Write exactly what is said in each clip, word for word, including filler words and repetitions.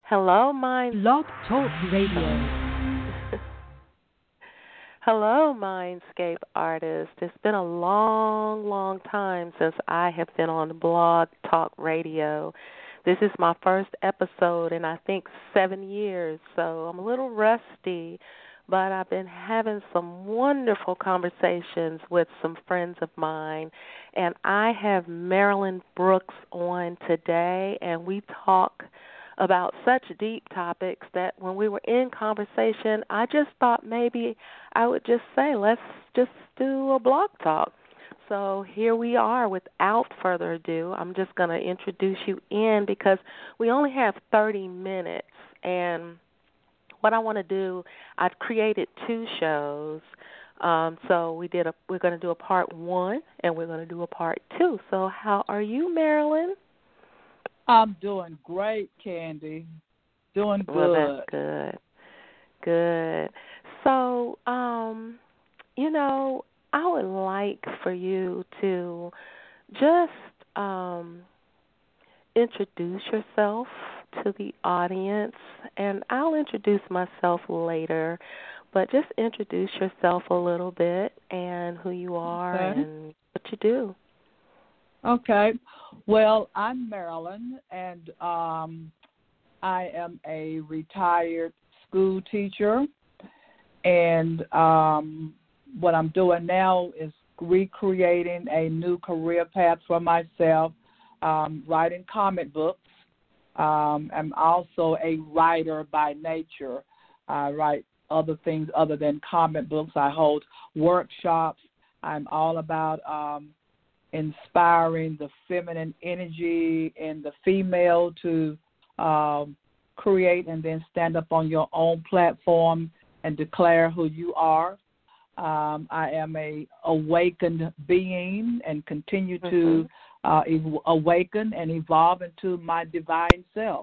Hello, Minds. Blog Talk Radio. Hello, Mindscape artists. It's been a long, long time since I have been on Blog Talk Radio. This is my first episode in I think seven years, so I'm a little rusty, but I've been having some wonderful conversations with some friends of mine, and I have Marilyn Brooks on today, and we talk about such deep topics that when we were in conversation, I just thought maybe I would just say, let's just do a blog talk. So here we are. Without further ado, I'm just going to introduce you in because we only have thirty minutes. And what I want to do, I've created two shows. Um, so we did a, we're going to do a part one, and we're going to do a part two. So how are you, Marilyn? I'm doing great, Candy. Doing good. Well, that's good. Good. So, um, you know, I would like for you to just um, introduce yourself to the audience, and I'll introduce myself later, but just introduce yourself a little bit and who you are Okay. and what you do. Okay. Well, I'm Marilyn, and um, I am a retired school teacher. And um, what I'm doing now is recreating a new career path for myself, um, writing comic books. Um, I'm also a writer by nature. I write other things other than comic books. I hold workshops. I'm all about um, inspiring the feminine energy in the female to um, create and then stand up on your own platform and declare who you are. Um, I am a awakened being and continue Mm-hmm. to uh, ev- awaken and evolve into my divine self.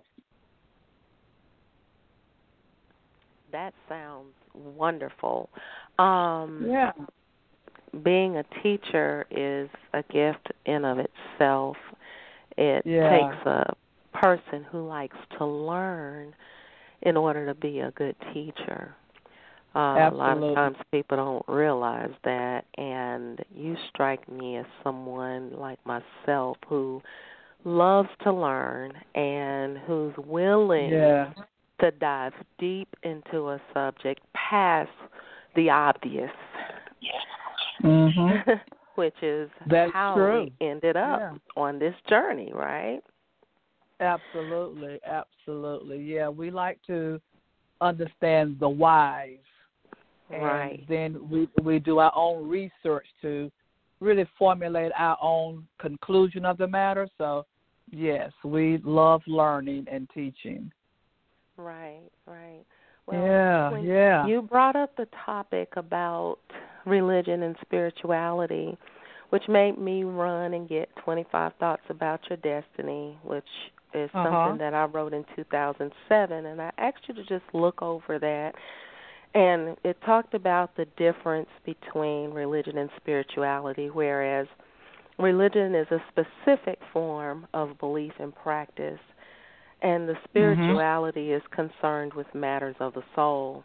That sounds wonderful. Um, Yeah. Being a teacher is a gift in of itself. It Yeah. takes a person who likes to learn in order to be a good teacher. Uh, a lot Absolutely. of times people don't realize that, and you strike me as someone like myself who loves to learn and who's willing Yeah. to dive deep into a subject past the obvious. Mm-hmm. Which is That's how true. we ended up Yeah. on this journey, right? Absolutely, absolutely. Yeah, we like to understand the whys, and Right. then we we do our own research to really formulate our own conclusion of the matter. So, yes, we love learning and teaching. Right, right. Well, Yeah, when yeah. you brought up the topic about religion and spirituality, which made me run and get twenty-five Thoughts About Your Destiny, which is Uh huh. something that I wrote in two thousand seven, and I asked you to just look over that. And it talked about the difference between religion and spirituality, whereas religion is a specific form of belief and practice, and the Mhm. spirituality is concerned with matters of the soul.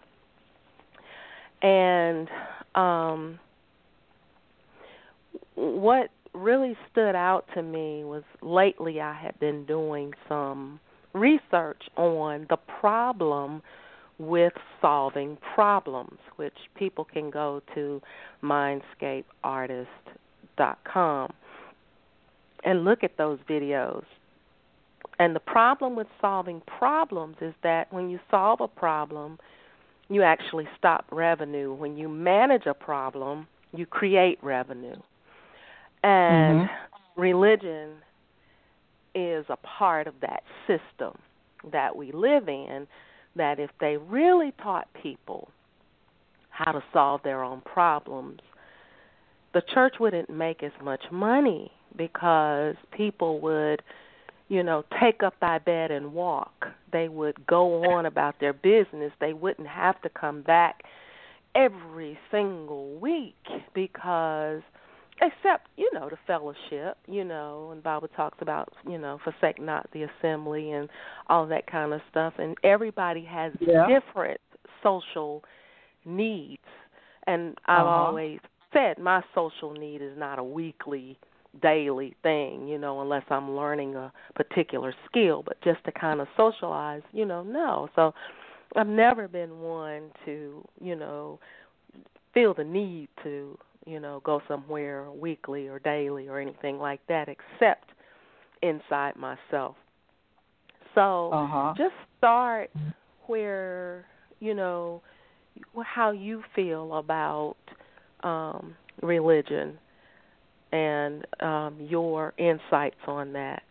And um, what really stood out to me was lately I had been doing some research on the problem with solving problems, which people can go to mindscape artist dot com and look at those videos. And the problem with solving problems is that when you solve a problem, you actually stop revenue. When you manage a problem, you create revenue. And Mhm. religion is a part of that system that we live in, that if they really taught people how to solve their own problems, the church wouldn't make as much money because people would, you know, take up thy bed and walk. They would go on about their business. They wouldn't have to come back every single week because except, you know, the fellowship, you know, and the Bible talks about, you know, forsake not the assembly and all that kind of stuff. And everybody has Yeah. different social needs. And I've Uh-huh. always said my social need is not a weekly, daily thing, you know, unless I'm learning a particular skill, but just to kind of socialize, you know, no. So I've never been one to, you know, feel the need to, you know, go somewhere weekly or daily or anything like that, except inside myself. So Uh-huh. just start where, you know, how you feel about um, religion and um, your insights on that.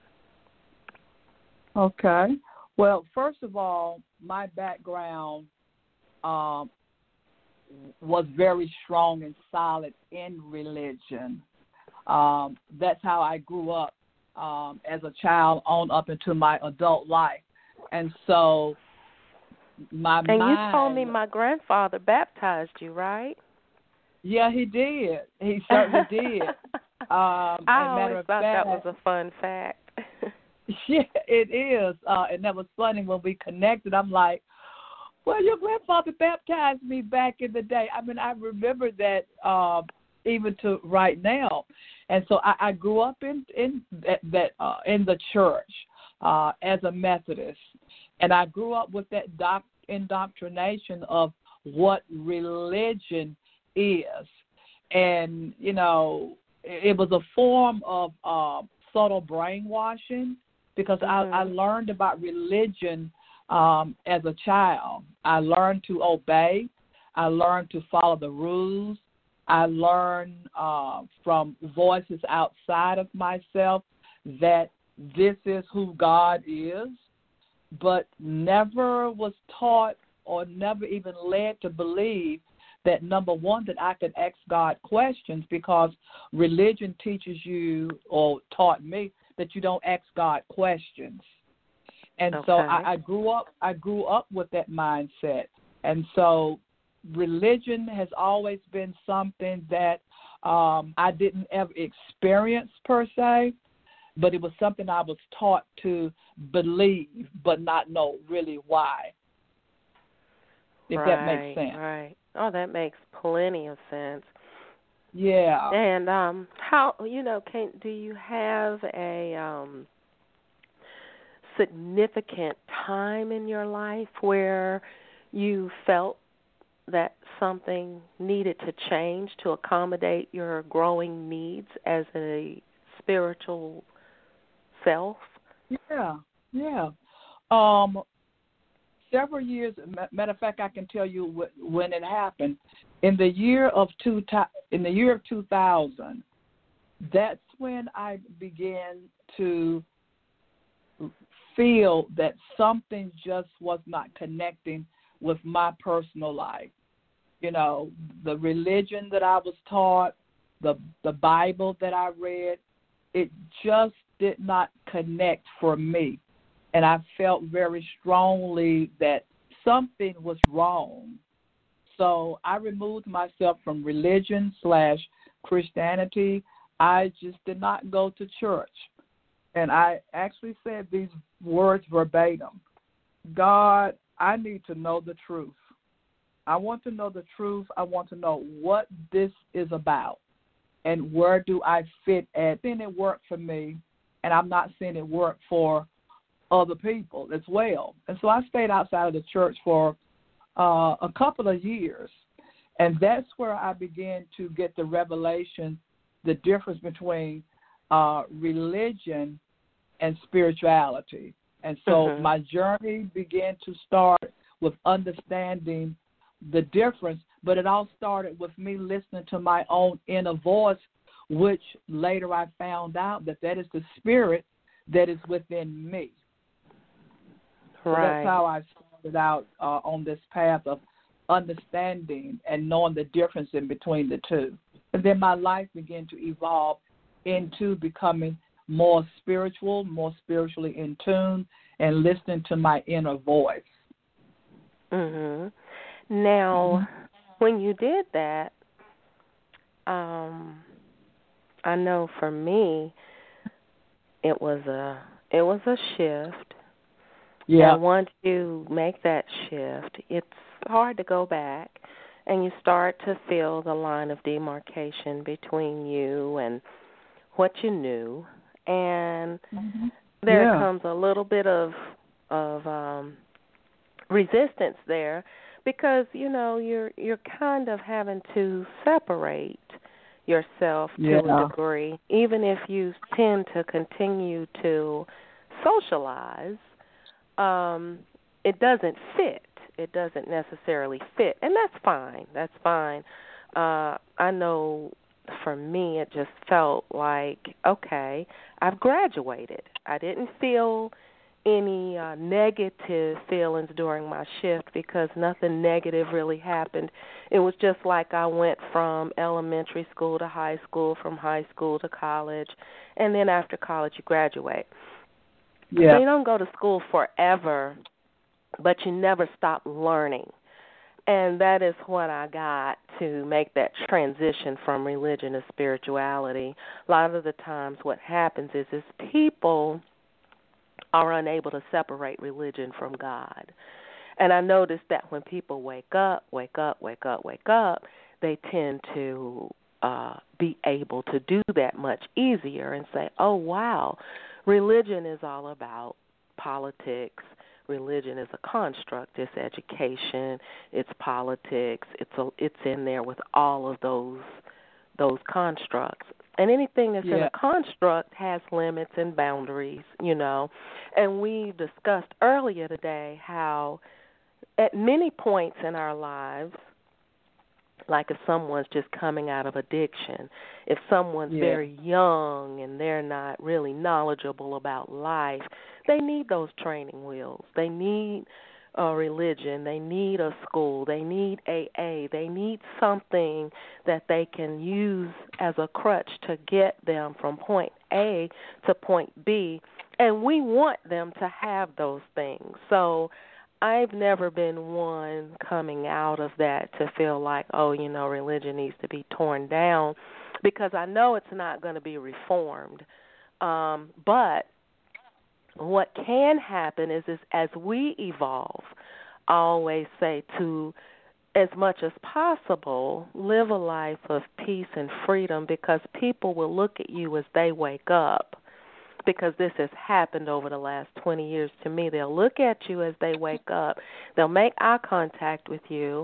Okay. Well, first of all, my background um, was very strong and solid in religion. Um, that's how I grew up um, as a child on up into my adult life. And so my and mind... you told me my grandfather baptized you, right? Yeah, he did. He certainly did. Um, I and matter always of thought fact, that was a fun fact. yeah, it is. Uh, and that was funny when we connected. I'm like, well, your grandfather baptized me back in the day. I mean, I remember that uh, even to right now. And so I, I grew up in in that, that uh, in the church uh, as a Methodist, and I grew up with that doc, indoctrination of what religion is, and you know, it, it was a form of uh, subtle brainwashing because mm-hmm. I, I learned about religion. Um, as a child, I learned to obey. I learned to follow the rules. I learned uh, from voices outside of myself that this is who God is, but never was taught or never even led to believe that, number one, that I could ask God questions, because religion teaches you or taught me that you don't ask God questions. And okay. so I, I grew up. I grew up with that mindset, and so religion has always been something that um, I didn't ever experience per se, but it was something I was taught to believe, but not know really why. If right, that makes sense. Right. Oh, that makes plenty of sense. Yeah. And um, how you know? Can do you have a um, significant time in your life where you felt that something needed to change to accommodate your growing needs as a spiritual self? Yeah, yeah. Um, several years. Matter of fact, I can tell you when it happened. In the year of two, in the year of two thousand, that's when I began to feel that something just was not connecting with my personal life. You know, the religion that I was taught, the the Bible that I read, it just did not connect for me. And I felt very strongly that something was wrong. So I removed myself from religion slash Christianity. I just did not go to church. And I actually said these words verbatim. God, I need to know the truth. I want to know the truth. I want to know what this is about and where do I fit at. Seeing it work for me, and I'm not seeing it work for other people as well. And so I stayed outside of the church for uh, a couple of years, and that's where I began to get the revelation, the difference between uh, religion and spirituality. And so mm-hmm. my journey began to start with understanding the difference, but it all started with me listening to my own inner voice, which later I found out that that is the spirit that is within me. So right. that's how I started out uh, on this path of understanding and knowing the difference in between the two. And then my life began to evolve into becoming more spiritual, more spiritually in tune, and listening to my inner voice. Mhm. Now, mm-hmm. when you did that, um, I know for me, it was a it was a shift. Yeah. And once you make that shift, it's hard to go back, and you start to feel the line of demarcation between you and what you knew, and Mm-hmm. there Yeah. comes a little bit of of um, resistance there because you know you're you're kind of having to separate yourself to a Yeah. degree, even if you tend to continue to socialize. Um, it doesn't fit. It doesn't necessarily fit, and that's fine. That's fine. Uh, I know for me, it just felt like, okay, I've graduated. I didn't feel any uh, negative feelings during my shift because nothing negative really happened. It was just like I went from elementary school to high school, from high school to college, and then after college you graduate. So Yeah. you don't go to school forever, but you never stop learning. And that is what I got to make that transition from religion to spirituality. A lot of the times what happens is is people are unable to separate religion from God. And I noticed that when people wake up, wake up, wake up, wake up, they tend to uh, be able to do that much easier and say, oh, wow, religion is all about politics. Religion is a construct. It's education. It's politics. It's a, it's in there with all of those those constructs. And anything that's in Yeah. a construct has limits and boundaries, you know. And we discussed earlier today how at many points in our lives, like if someone's just coming out of addiction, if someone's Yeah. very young and they're not really knowledgeable about life, they need those training wheels. They need a religion. They need a school. They need A A. They need something that they can use as a crutch to get them from point A to point B. And we want them to have those things. So I've never been one coming out of that to feel like, oh, you know, religion needs to be torn down because I know it's not going to be reformed. Um, but what can happen is, is as we evolve, I always say to, as much as possible, live a life of peace and freedom because people will look at you as they wake up. Because this has happened over the last twenty years to me. They'll look at you as they wake up. They'll make eye contact with you,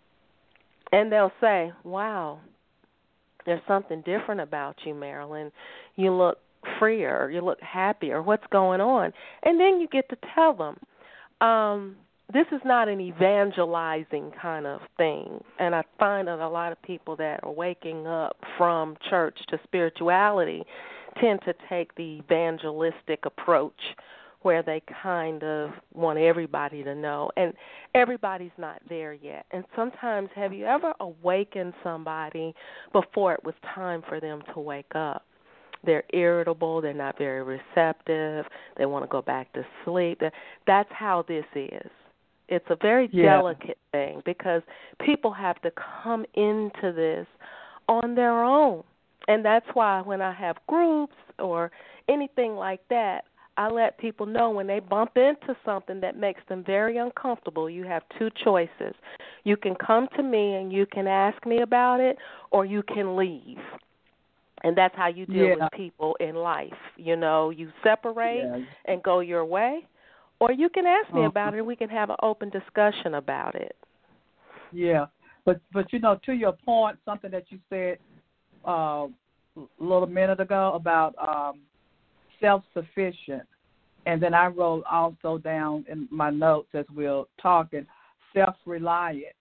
and they'll say, wow, there's something different about you, Marilyn. You look freer. You look happier. What's going on? And then you get to tell them. Um, this is not an evangelizing kind of thing. And I find that a lot of people that are waking up from church to spirituality tend to take the evangelistic approach where they kind of want everybody to know. And everybody's not there yet. And sometimes, have you ever awakened somebody before it was time for them to wake up? They're irritable. They're not very receptive. They want to go back to sleep. That's how this is. It's a very Yeah. delicate thing because people have to come into this on their own. And that's why when I have groups or anything like that, I let people know when they bump into something that makes them very uncomfortable, you have two choices. You can come to me and you can ask me about it, or you can leave. And that's how you deal Yeah. with people in life. You know, you separate Yeah. and go your way, or you can ask me Uh-huh. about it and we can have an open discussion about it. Yeah. But but you know, to your point, something that you said uh, a little minute ago about um, self-sufficient, and then I wrote also down in my notes as we we're talking, self-reliant.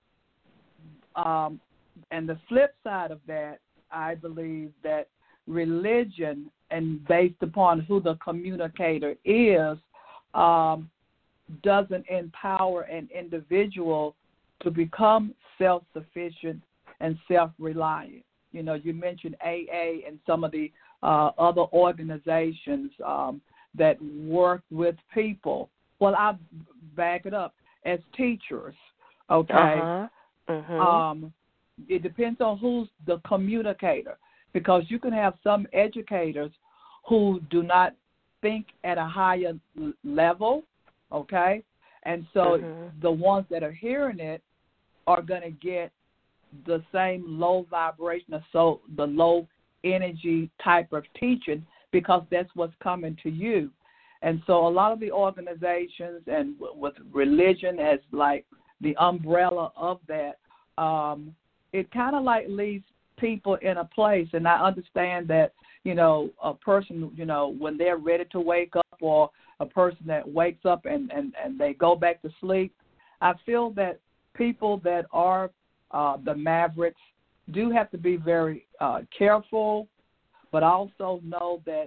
Um, and the flip side of that, I believe that religion, and based upon who the communicator is, um, doesn't empower an individual to become self-sufficient and self-reliant. You know, you mentioned A A and some of the uh, other organizations um, that work with people. Well, I'll back it up. As teachers, okay, Uh-huh. Mm-hmm. um, it depends on who's the communicator. because you can have some educators who do not think at a higher level, okay? And so mm-hmm. the ones that are hearing it are going to get the same low vibration, so the low energy type of teaching, because that's what's coming to you. And so a lot of the organizations and with religion as like the umbrella of that, um, it kind of like leaves people in a place. And I understand that, you know, a person, you know, when they're ready to wake up, or a person that wakes up and, and, and they go back to sleep, I feel that people that are uh, the mavericks do have to be very uh, careful, but also know that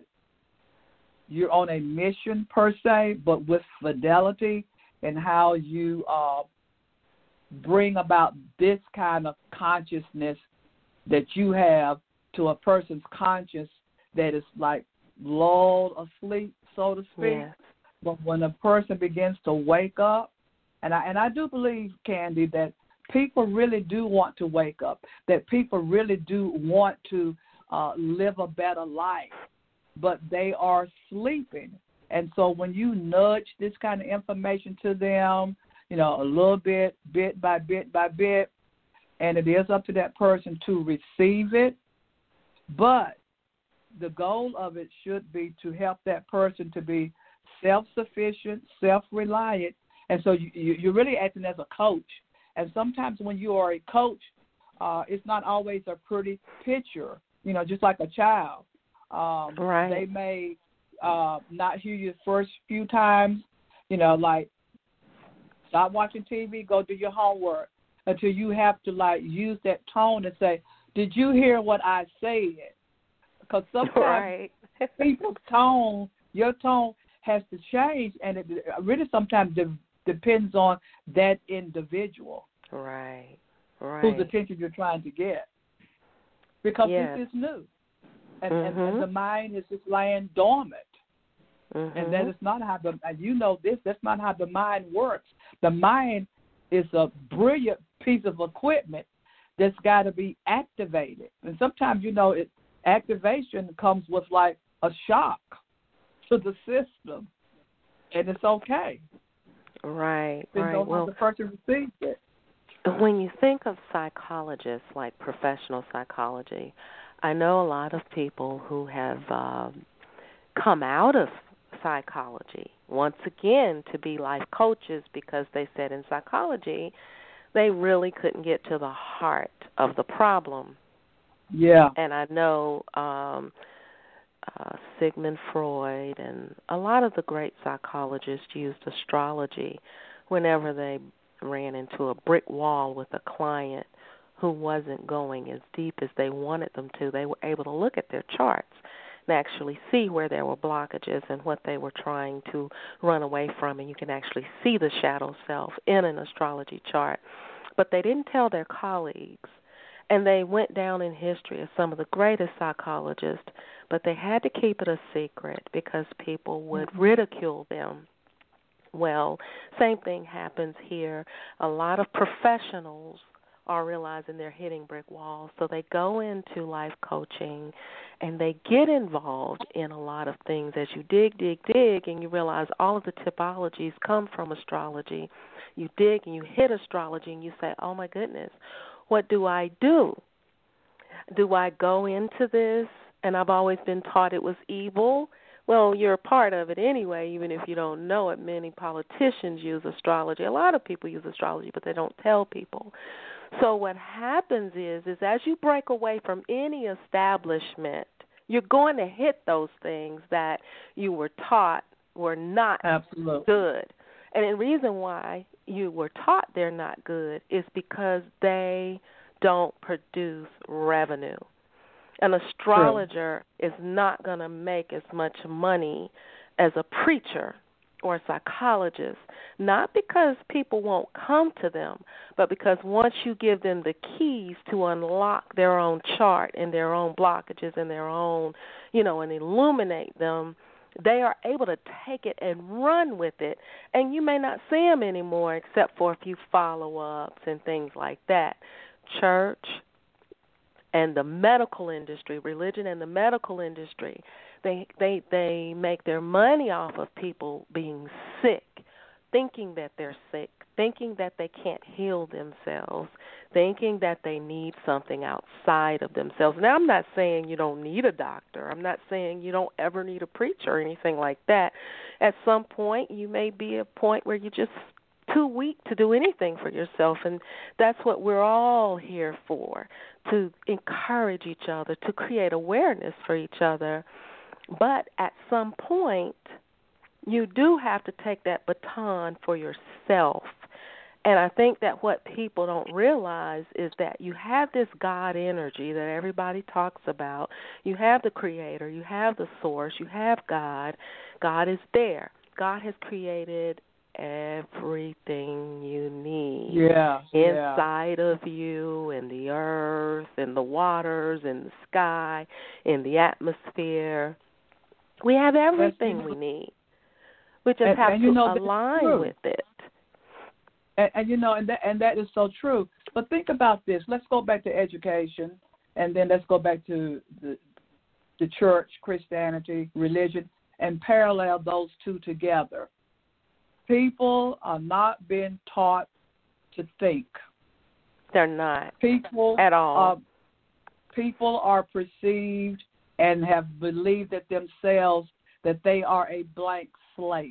you're on a mission per se, but with fidelity in how you uh, bring about this kind of consciousness that you have to a person's conscience that is like lulled asleep, so to speak. Yes. But when a person begins to wake up, and I and I do believe, Candy, that people really do want to wake up, that people really do want to uh, live a better life, but they are sleeping. And so when you nudge this kind of information to them, you know, a little bit, bit by bit by bit, and it is up to that person to receive it, but the goal of it should be to help that person to be self-sufficient, self-reliant. And so you, you, you're really acting as a coach. And sometimes when you are a coach, uh, it's not always a pretty picture, you know, just like a child. Um, right. They may uh, not hear you the first few times, you know, like stop watching T V, go do your homework, until you have to, like, use that tone and say, did you hear what I said? Because sometimes right. people's tone, your tone has to change, and it really sometimes de- depends on that individual. Right, right. Whose attention you're trying to get. Because yes. this is new. And, mm-hmm. and, and the mind is just laying dormant. Mm-hmm. And that is not how the, and you know this, that's not how the mind works. The mind is a brilliant piece of equipment that's got to be activated. And sometimes, you know, it, activation comes with like a shock to the system, and it's okay. Right, Depends right. on well, how the person receives it. When you think of psychologists, like professional psychology, I know a lot of people who have um, come out of psychology, once again, to be life coaches, because they said in psychology they really couldn't get to the heart of the problem. Yeah. And I know um, uh, Sigmund Freud and a lot of the great psychologists used astrology whenever they ran into a brick wall with a client who wasn't going as deep as they wanted them to. They were able to look at their charts and actually see where there were blockages and what they were trying to run away from, and you can actually see the shadow self in an astrology chart. But they didn't tell their colleagues, and they went down in history as some of the greatest psychologists, but they had to keep it a secret because people would mm-hmm. ridicule them. Well, same thing happens here. A lot of professionals are realizing they're hitting brick walls, so they go into life coaching and they get involved in a lot of things. As you dig, dig, dig, and you realize all of the typologies come from astrology, you dig and you hit astrology and you say, oh my goodness, what do I do? Do I go into this? And I've always been taught it was evil. Well, you're a part of it anyway, even if you don't know it. Many politicians use astrology. A lot of people use astrology, but they don't tell people. So what happens is, is as you break away from any establishment, you're going to hit those things that you were taught were not Absolutely. good. And the reason why you were taught they're not good is because they don't produce revenue. An astrologer True. Is not going to make as much money as a preacher or a psychologist, not because people won't come to them, but because once you give them the keys to unlock their own chart and their own blockages and their own, you know, and illuminate them, they are able to take it and run with it. And you may not see them anymore except for a few follow-ups and things like that. Church and the medical industry, religion and the medical industry, they they they make their money off of people being sick, thinking that they're sick, thinking that they can't heal themselves, thinking that they need something outside of themselves. Now, I'm not saying you don't need a doctor. I'm not saying you don't ever need a preacher or anything like that. At some point, you may be at a point where you're just too weak to do anything for yourself, and that's what we're all here for, to encourage each other, to create awareness for each other. But at some point, you do have to take that baton for yourself. And I think that what people don't realize is that you have this God energy that everybody talks about. You have the Creator. You have the Source. You have God. God is there. God has created everything you need yeah, inside yeah. of you, in the earth, in the waters, in the sky, in the atmosphere. We have everything we need. We just and, have and to you know, align with it. And, and you know, and that and that is so true. But think about this. Let's go back to education, and then let's go back to the the church, Christianity, religion, and parallel those two together. People are not being taught to think. They're not. People at all. Are, people are perceived and have believed it themselves that they are a blank slate.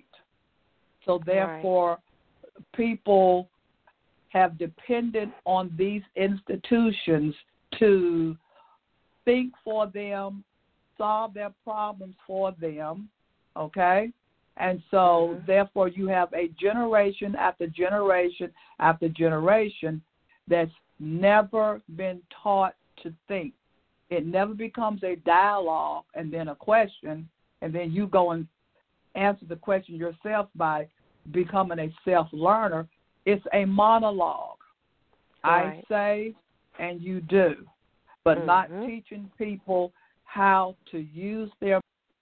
So therefore, right. people have depended on these institutions to think for them, solve their problems for them, okay? And so, mm-hmm. therefore, you have a generation after generation after generation that's never been taught to think. It never becomes a dialogue and then a question, and then you go and answer the question yourself by becoming a self-learner. It's a monologue. Right. I say and you do, but mm-hmm. not teaching people how to use their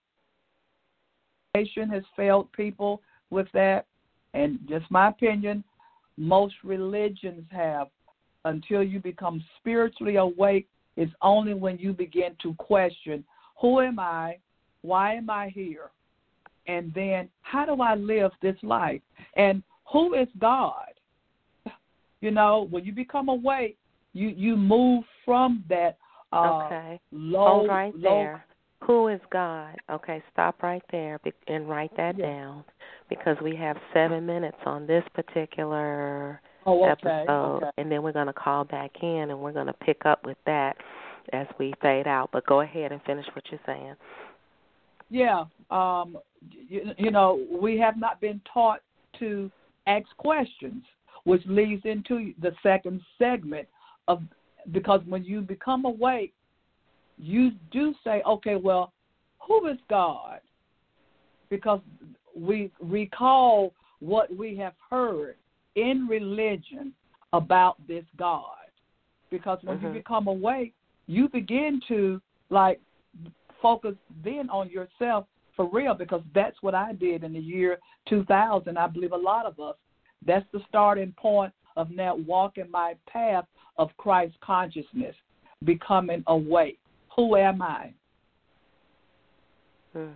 has failed people with that, and just my opinion, most religions have. Until you become spiritually awake, it's only when you begin to question, who am I, why am I here, and then how do I live this life, and who is God? You know, when you become awake, you, you move from that uh, okay. low, Hold right low there. Who is God? Okay, stop right there and write that yeah. down, because we have seven minutes on this particular oh, okay. episode, okay. and then we're going to call back in and we're going to pick up with that as we fade out. But go ahead and finish what you're saying. Yeah, um, you, you know, we have not been taught to ask questions, which leads into the second segment of, because when you become awake, you do say, okay, well, who is God? Because we recall what we have heard in religion about this God. Because when mm-hmm. you become awake, you begin to, like, focus then on yourself for real, because that's what I did in the year two thousand. I believe a lot of us, that's the starting point of now walking my path of Christ consciousness, becoming awake. Who am I? Hmm.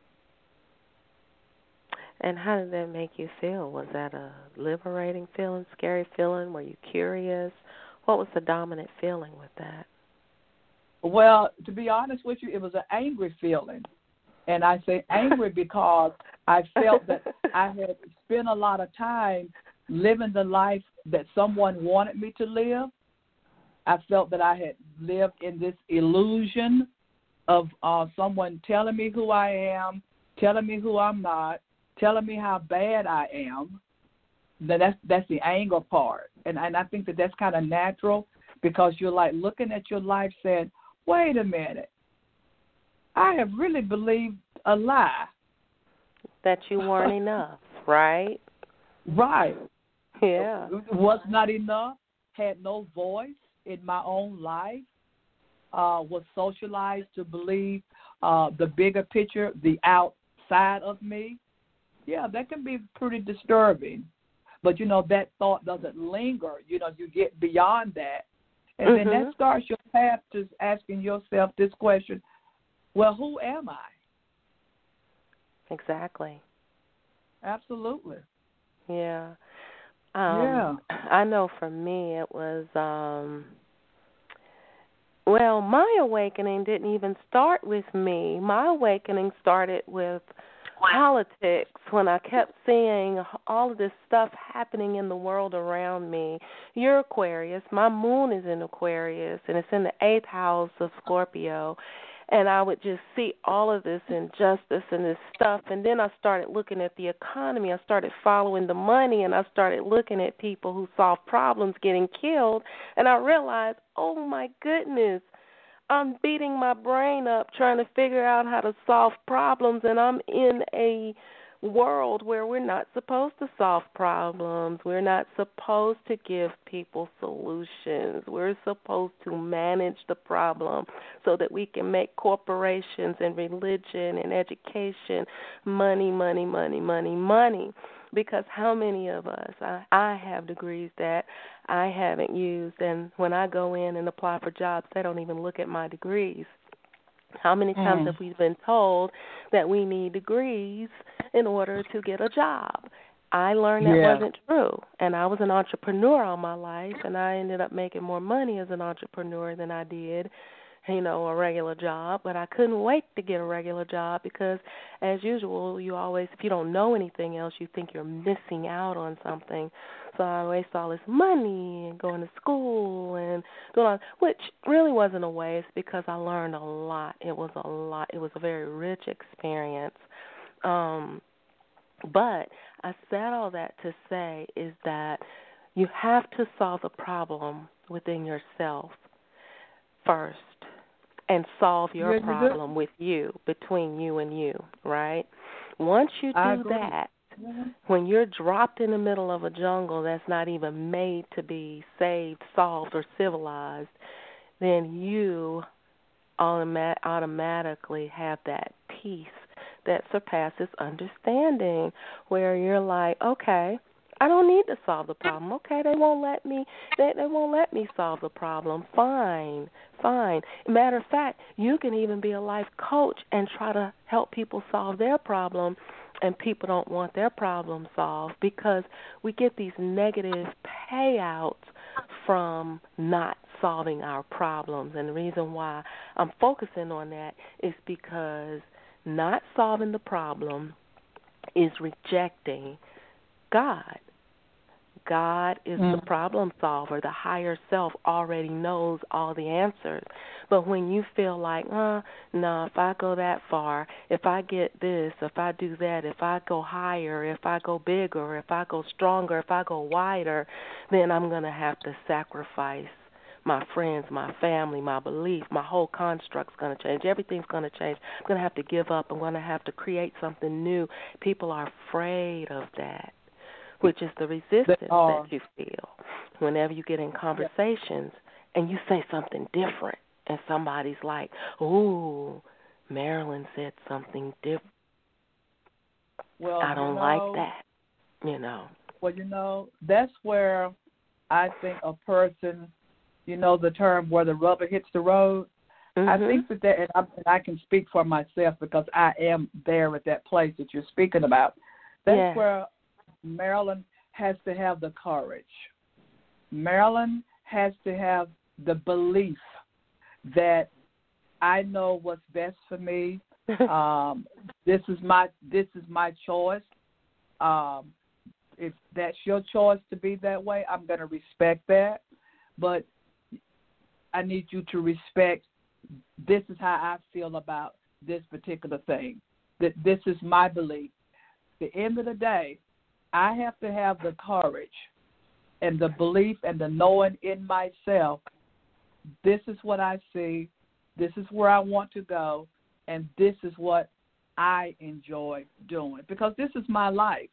And how did that make you feel? Was that a liberating feeling, scary feeling? Were you curious? What was the dominant feeling with that? Well, to be honest with you, it was an angry feeling. And I say angry because I felt that I had spent a lot of time living the life that someone wanted me to live. I felt that I had lived in this illusion of uh, someone telling me who I am, telling me who I'm not, telling me how bad I am. Then that's that's the anger part, and and I think that that's kind of natural, because you're like looking at your life saying, wait a minute, I have really believed a lie. That you weren't enough, right? Right. Yeah. Was not enough, had no voice in my own life, uh, was socialized to believe uh, the bigger picture, the outside of me. Yeah, that can be pretty disturbing. But, you know, that thought doesn't linger. You know, you get beyond that. And then Mm-hmm. that starts your path to asking yourself this question, well, who am I? Exactly. Absolutely. Yeah. Um, Yeah. I know for me it was, um, well, my awakening didn't even start with me. My awakening started with politics when I kept seeing all of this stuff happening in the world around me. You're Aquarius. My moon is in Aquarius, and it's in the eighth house of Scorpio. And I would just see all of this injustice and this stuff. And then I started looking at the economy. I started following the money, and I started looking at people who solve problems getting killed. And I realized, oh, my goodness, I'm beating my brain up trying to figure out how to solve problems, and I'm in a world where we're not supposed to solve problems. We're not supposed to give people solutions. We're supposed to manage the problem so that we can make corporations and religion and education money, money, money, money, money. Because how many of us, I, I have degrees that I haven't used, and when I go in and apply for jobs, they don't even look at my degrees. How many times Mm. have we been told that we need degrees in order to get a job? I learned that Yeah. wasn't true, and I was an entrepreneur all my life, and I ended up making more money as an entrepreneur than I did, you know, a regular job. But I couldn't wait to get a regular job because, as usual, you always, if you don't know anything else, you think you're missing out on something. So I wasted all this money and going to school and doing all, which really wasn't a waste because I learned a lot. It was a lot. It was a very rich experience. Um, but I said all that to say is that you have to solve the problem within yourself first and solve your Yeah, you do. problem with you, between you and you, right? Once you I do agree. that, Yeah. when you're dropped in the middle of a jungle that's not even made to be saved, solved, or civilized, then you automat- automatically have that peace that surpasses understanding, where you're like, okay, I don't need to solve the problem. Okay, they won't let me. They they won't let me solve the problem. Fine, fine. Matter of fact, you can even be a life coach and try to help people solve their problem, and people don't want their problem solved because we get these negative payouts from not solving our problems. And the reason why I'm focusing on that is because not solving the problem is rejecting God. God is Mm. the problem solver. The higher self already knows all the answers. But when you feel like, uh, no, if I go that far, if I get this, if I do that, if I go higher, if I go bigger, if I go stronger, if I go wider, then I'm going to have to sacrifice my friends, my family, my belief, my whole construct's going to change. Everything's going to change. I'm going to have to give up. I'm going to have to create something new. People are afraid of that, which is the resistance that you feel whenever you get in conversations and you say something different and somebody's like, ooh, Marilyn said something different. Well, I don't you know, like that, you know. Well, you know, that's where I think a person, you know, the term where the rubber hits the road. Mm-hmm. I think that, that and, I, and I can speak for myself because I am there at that place that you're speaking about. That's yeah. where Marilyn has to have the courage. Marilyn has to have the belief that I know what's best for me. um, this is my this is my choice. Um, if that's your choice to be that way, I'm going to respect that. But I need you to respect this is how I feel about this particular thing. That this is my belief. At the end of the day, I have to have the courage and the belief and the knowing in myself, this is what I see, this is where I want to go, and this is what I enjoy doing. Because this is my life.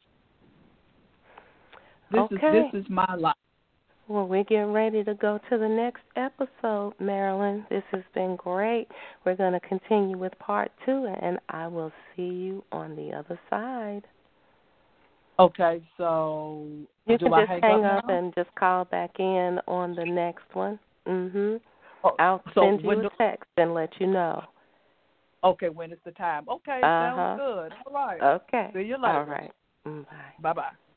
This okay. is this is my life. Well, we're getting ready to go to the next episode, Marilyn. This has been great. We're going to continue with part two, and I will see you on the other side. Okay, so you do can I just hang, hang up, up now? and just call back in on the next one. Mhm. Oh, I'll so send when you do, a text and let you know. okay, when is the time? Okay, Uh sounds huh. good. All right. Okay. See you All later. right. Mm, bye. Bye bye.